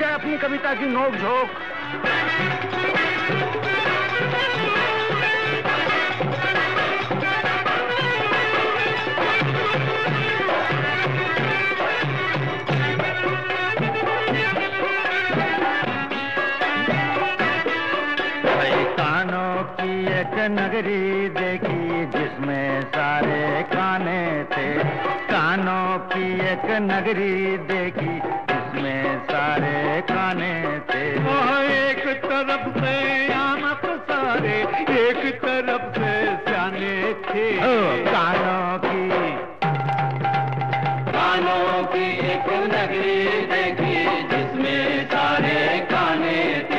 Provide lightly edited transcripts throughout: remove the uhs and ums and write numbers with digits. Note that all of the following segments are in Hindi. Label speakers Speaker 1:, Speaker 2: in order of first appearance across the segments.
Speaker 1: जाए अपनी कविता की नोक झोंक। कानों की एक नगरी देखी जिसमें सारे काने थे। कानों की एक नगरी देखी जिसमें सारे काने थे।
Speaker 2: एक तरफ से आमक सारे, एक तरफ से सियाने थे।
Speaker 1: कानों की एक नगरी देखी जिसमें सारे काने थे।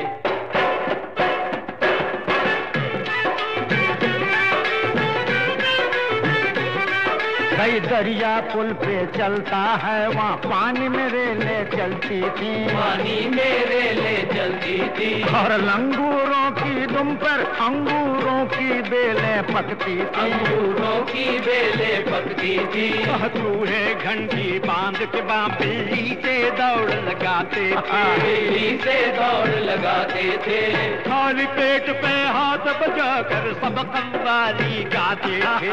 Speaker 1: कई दरिया पुल पे चलता है वहाँ पानी में रेले चलती थी। पानी में रेले चलती थी। और लंगूरों की दुम पर अंगूरों की बेलें पकती थी। अंगूरों की बेलें पकती थी।
Speaker 2: चूहे घंटी बांध के बिल्ली से दौड़ लगाते थे।
Speaker 1: बिल्ली से दौड़ लगाते थे।
Speaker 2: खाली पेट पे हाथ बजा कर सब कव्वाली गाते थे।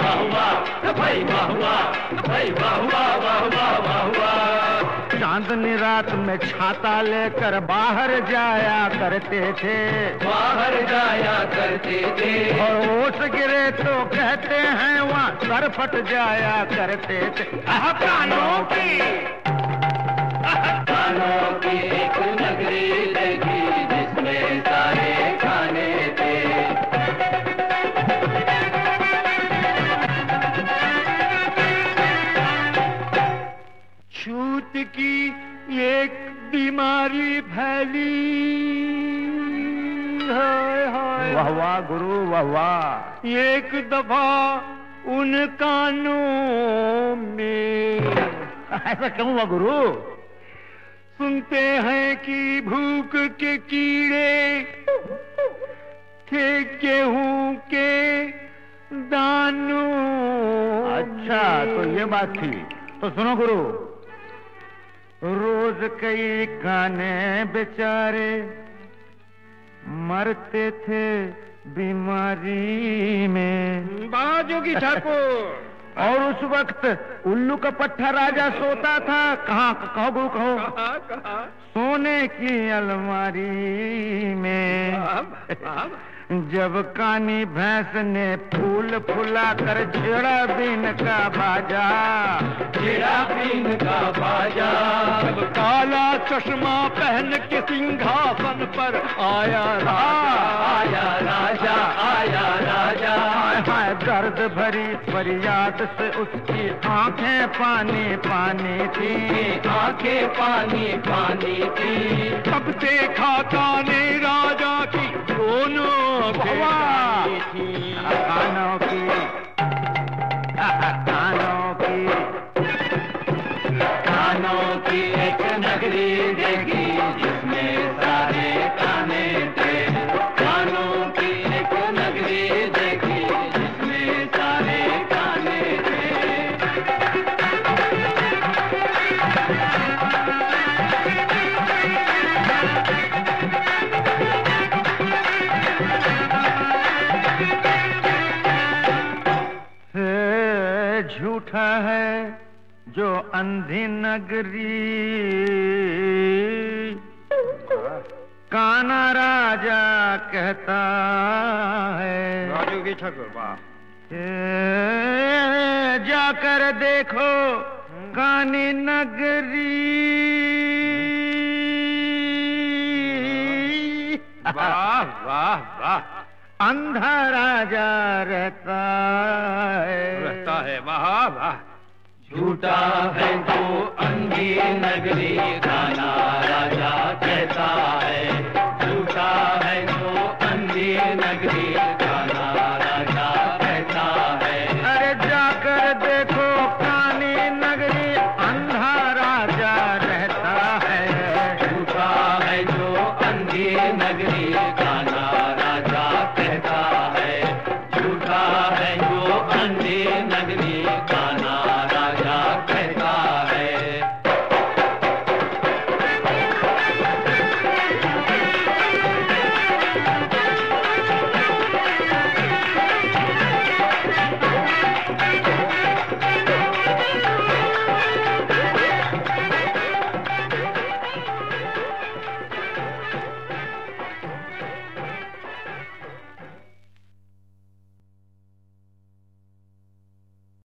Speaker 1: चांदनी रात में छाता लेकर बाहर जाया करते थे। बाहर जाया करते थे। और ओस गिरे तो कहते हैं वहाँ सर फट जाया करते थे। कानों की एक नगरी देखी जिसमें सारे खाने थे।
Speaker 2: छूत की एक बीमारी फैली।
Speaker 1: वाह वाह गुरु वाह वाह।
Speaker 2: एक दफा उन कानों में।
Speaker 1: ऐसा क्यों हुआ गुरु?
Speaker 2: सुनते हैं कि भूख के कीड़े थे गेहूं के दानों।
Speaker 1: अच्छा तो ये बात थी। तो सुनो गुरु, रोज कई काने बेचारे मरते थे बीमारी में।
Speaker 2: बाजोगी ठाकुर।
Speaker 1: और उस वक्त उल्लू का पट्टा राजा सोता था। कहाँ? कहो गुरु कहो। सोने की अलमारी में। जब कानी भैंस ने फूल फुला कर छेड़ा बीन का बाजा। छेड़ा बीन का बाजा।
Speaker 2: जब काला चश्मा पहन के सिंहासन पर आया राजा।
Speaker 1: हाय दर्द भरी फरियाद से उसकी आंखें पानी पानी थी। आंखें पानी पानी थी।
Speaker 2: तब देखा काने राजा की दोनों
Speaker 1: थी। कानों की एक नगरी देखी जिसमें सारे काने थे। कानों की एक नगरी देखी जिसमें सारे काने थे। झूठा है जो अंधी नगरी। काना राजा कहता है।
Speaker 2: राजू की ठाकुर वाह।
Speaker 1: जाकर देखो कानी नगरी।
Speaker 2: वाह वाह वाह।
Speaker 1: अंधा राजा रहता
Speaker 2: है। वाह वाह।
Speaker 1: झूठा है जो अंधी नगरी। काना